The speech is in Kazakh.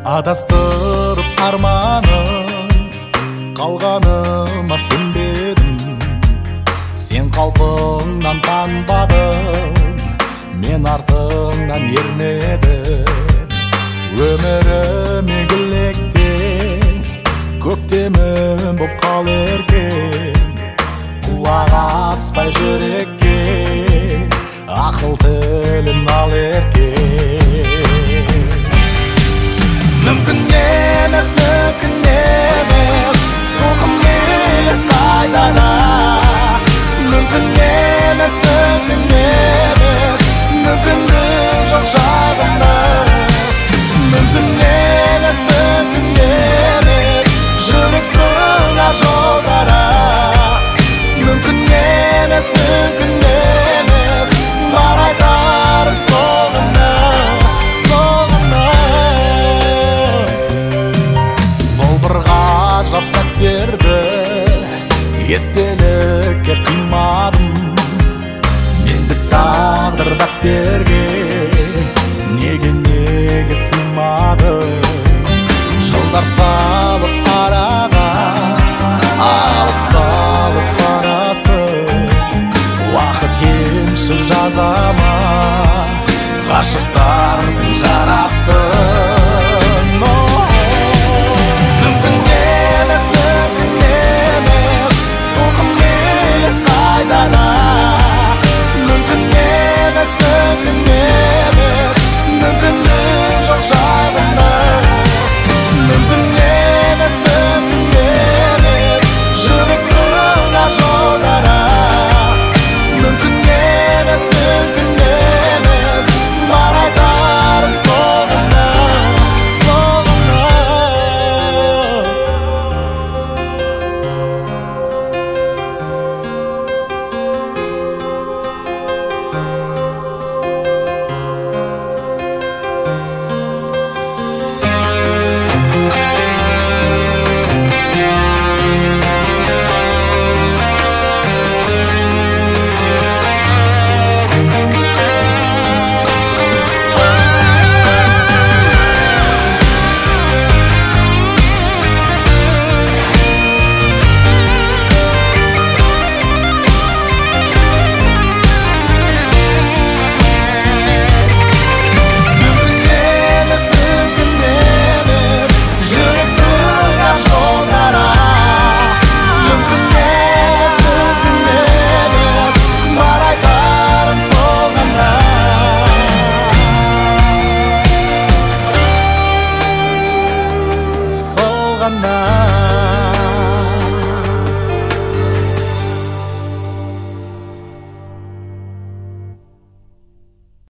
Адастырып арманым, қалғаныма сенбедім. Сен қалпыңнан танбадың, мен артыңнан ермедім. Өміріме гүлектен, көктемім боп қал еркен. Құлақ аспай жүрекке, ақыл тілін ал еркен. Мүмкін емес, сылқым елес қайдана. Мүмкін емес, мүмкіндік жоқ жайғанда. Мүмкін емес, жүрек сыңар жолдара. Мүмкін емес, бар айтарым соғына. Сол бір ғажап сәттерді естелікке қимадым. Мендік тағдыр дәптерге неге сыймады. Жылдар салып араға, алыс қалып барасың. Уақыт емші жазама ғашықтардың жарасы.